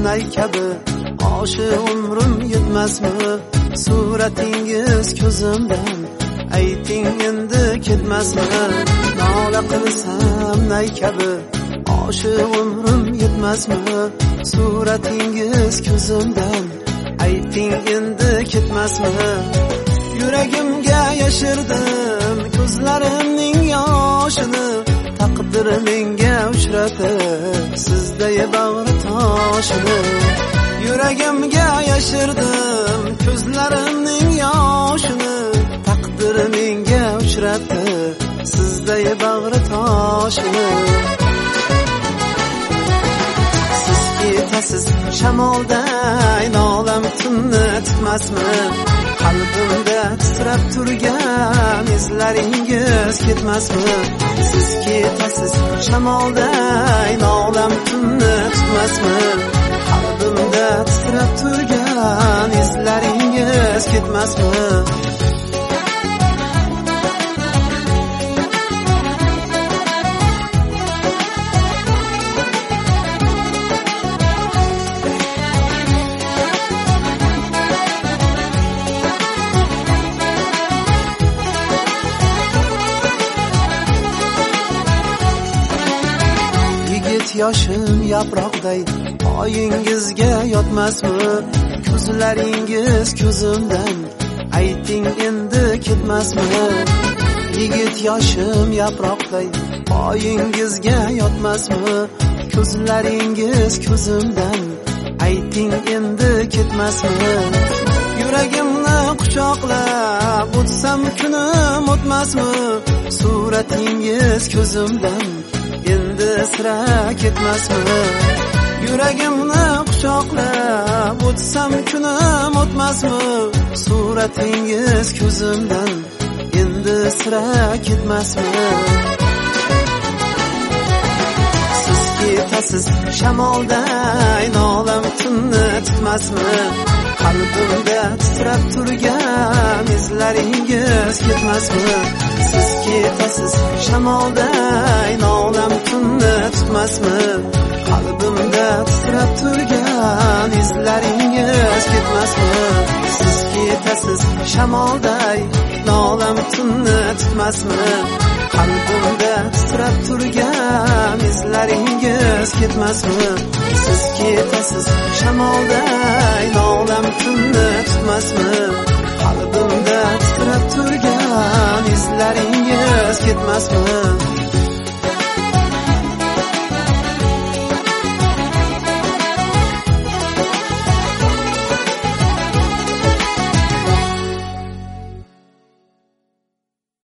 nay kabi oshiq umrim yetmasmi? Suratingiz ko'zimdan ayting endi ketmasmi? Nola qilsam nay kabi oshiq umrim yetmasmi? Suratingiz ko'zimdan ayting endi ketmasmi? Yuragimga yashirdim ko'zlarimning yoshini, taqdir menga uchratib sizday bag'ri toshini. Yuragimga yashirdim ko'zlarimning yoshini, taqdir menga uchratib sizday bag'ri toshini. Siz ketasiz shamolday nolam tunni tutmasmi? Qalbimda titrab turgan izlaringiz ketmasmi? Siz ketasiz shamolday nolam tunni tutmasmi? Qalbimda titrab turgan izlaringiz ketmasmi? Yoshim yaproqday oyingizga yotmasmi? Ko'zlaringiz ko'zimdan ayting endi ketmasmi? Yigit yoshim yaproqday oyingizga yotmasmi? Ko'zlaringiz ko'zimdan ayting endi ketmasmi? Yuragimni quchoqlab o'tsam kunim o'tmasmi? Suratingiz ko'zimdan endi sira ketmasmi? Yuragimni quchoqlab o'tsam kunim o'tmasmi? Suratingiz ko'zimdan endi sira ketmasmi? Siz ketasiz shamolday nolam tunni tutmasmi? Qalbimda titrab turgan izlaringiz ketmasmi? Siz ketasiz shamolday nolam tunni tutmasmi? Qalbimda titrab turgan izlaringiz ketmasmi? Siz ketasiz shamolday nolam tunni tutmasmi? Qalbimda titrab turgan izlaringiz ketmasmi? Siz ketasiz shamolday nolam tunni tutmasmi? Qalbimda titrab turgan izlaringiz ketmasmi?